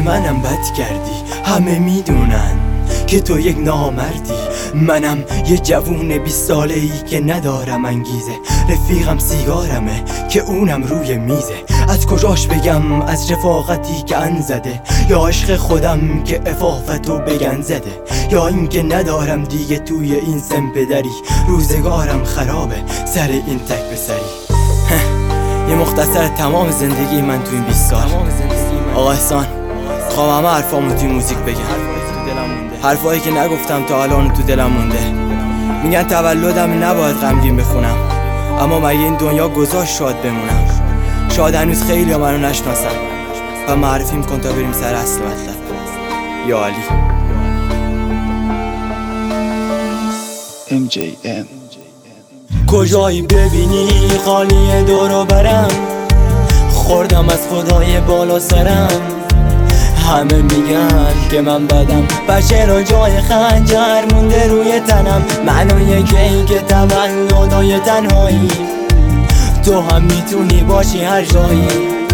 منم بد کردی، همه میدونن که تو یک نامردی. منم یه جوون 20 ساله‌ای که ندارم انگیزه، رفیقم سیگارمه که اونم روی میزه. از کجاش بگم از رفاقتی که ان زده، یا عشق خودم که عفافتو بگن زده، یا اینکه ندارم دیگه توی این سم پدری. روزگارم خرابه سر این تک بسری. یه مختصر تمام زندگی من توی این 20 سال. آقا احسان خوام همه حرفامو توی موزیک بگم، حرفایی که نگفتم تا الان تو دلم مونده. میگن تولدم نباید غمگین بخونم، اما مگه این دنیا گذاشت شاد بمونم؟ شاید هنوز خیلی ها منو نشناسن و معرفیم کن تا بریم سر اصل مطلب. یا علی MJM. کجایی ببینی خالی دورو برم، خوردم از خدای بالا سرم. همه میگن که من بدم، بچه رو جای خنجر مونده روی تنم. منو یکی که تولدای تنهایی، تو هم میتونی باشی هر جایی.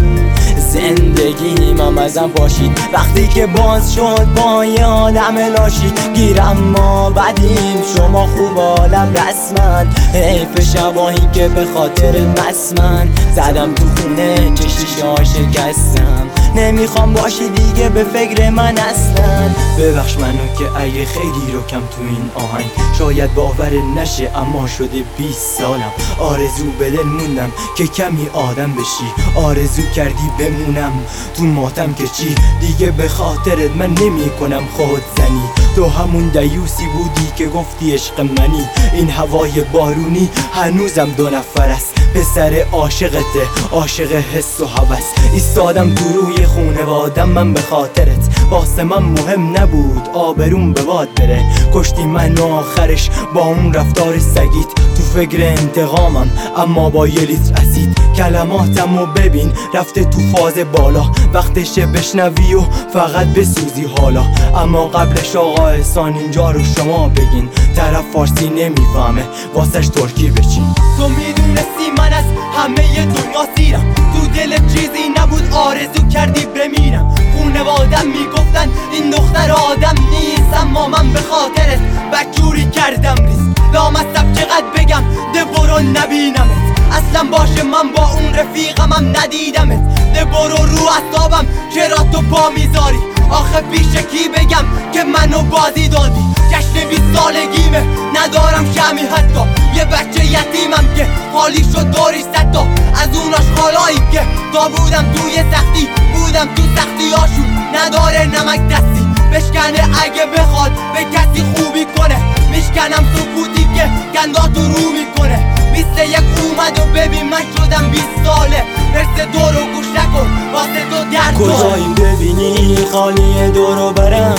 زندگیم هم ازم باشید وقتی که باز شد با یه آدم لاشی. گیرم ما بدیم شما خوب عالم رسمن، حیف شباهی که به خاطر مسمن زدم تو خونه که شیشه شکستم. نمیخوام باشی دیگه به فکر من اصلا. ببخش منو که اگه خیلی رو کم تو این آهنگ شاید باور نشه، اما شده 20 سالم. آرزو به دل موندم که کمی آدم بشی، آرزو کردی بمونم تو ماتم که چی دیگه به خاطرت من نمی کنم خودزنی. تو همون دیوسی بودی که گفتی عشق منی. این هوای بارونی هنوزم 2 نفر است، پسر عاشقته، عاشق حس و هوس. ایستادم تو روی خونوادم من به خاطرت، واسه من مهم نبود آبروم به باد بره. کشتی من آخرش با اون رفتار سگیت، تو فکر انتقامم اما با 1 لیتر اسید. کلماتمو ببین رفته تو فاز بالا، وقتشه بشنوی و فقط بسوزی حالا. اما قبلش آقا احسان اینجا رو شما بگین، طرف فارسی نمیفهمه واسش ترکی بچین. تو میدونستی من از همه دنیا سیرم، تو دلت چیزی نبود آرزو کردی بمیرم. خونوادم میگفتن این دختر آدم نیست، اما من به خاطرت بدجوری کردم ریز. لامصب چقدر بگم ده برو نبینمت، اصلا باشه من با اون رفیقمم ندیدمت. ده برو رو اعصابم چرا تو پا میذاری، آخه پیش کی بگم که منو بازی دادی. جشن 20 سالگیمه ندارم شمی حتی، یه بچه یتیمم که خالی شد داریش 100 تا. از اون آشغالایی که تا بودم توی سختی، بودم تو سختی هاشون نداره نمک دستی. بشکنه اگه بخواد به کسی خوبی کنه، میشکنم سکوتی که گنداتو رو میکنه. 21 اومد و ببین من شدم 20 ساله، برسه دورو گوش نکن واسه تو درد. کجایی ببینی خالی دورو برم،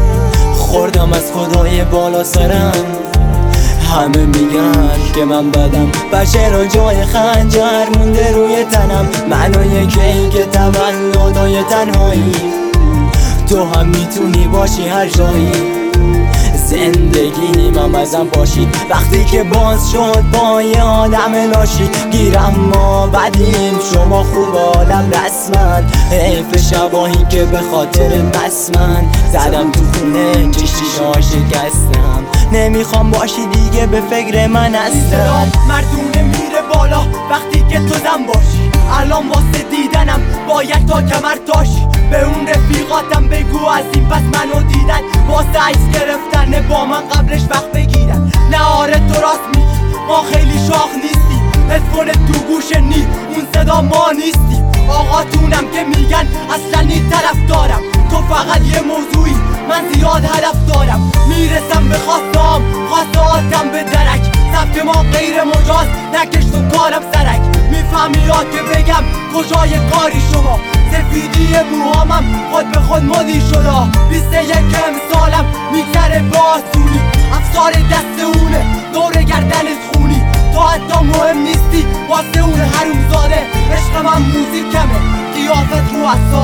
خوردم از خدای بالا سرم. همه میگن که من بدم، بچه رو جای خنجر مونده روی تنم. منو یکی که تولدای تنهایی، تو هم میتونی باشی هر جایی. زندگیم هم ازم باشید وقتی که باز شد با یه آدم لاشی. گیرم ما بدیم شما خوب عالم رسمن، حیف شباهی که به خاطر مسمن زدم تو خونه که شیشه شکستم. نمیخوام باشی دیگه به فکر من اصلا. مردونه میره بالا وقتی که تو زن باشی، الان واسه دیدنم باید تا کمر تاشی. به اون رفیقاتم بگو از این پس منو دیدن، واسه عکس گرفتن با من قبلش وقت بگیرن. نه آره تو راست میگی ما خیلی شاخ نیستیم، هدفون تو گوش نی اون صدا ما نیستیم. آقاتونم که میگن اصلا این طرف دارم، تو فقط یه موضوعی من زیاد هدف دارم. میرسم به خواستهاتم به درک، سبک ما غیر مجاز نکش تو کارم سرک. میفهمی یا که بگم کجای کاری شما، سفیدی موهامم خود به خود مدی شده. 21 سالم میگذره به آسونی، افسار دست اونه دور گردنت خونی. تو حتی مهم نیستی واسه اون حروم زاده، عشق من موزیکمه قیافت رو اصلا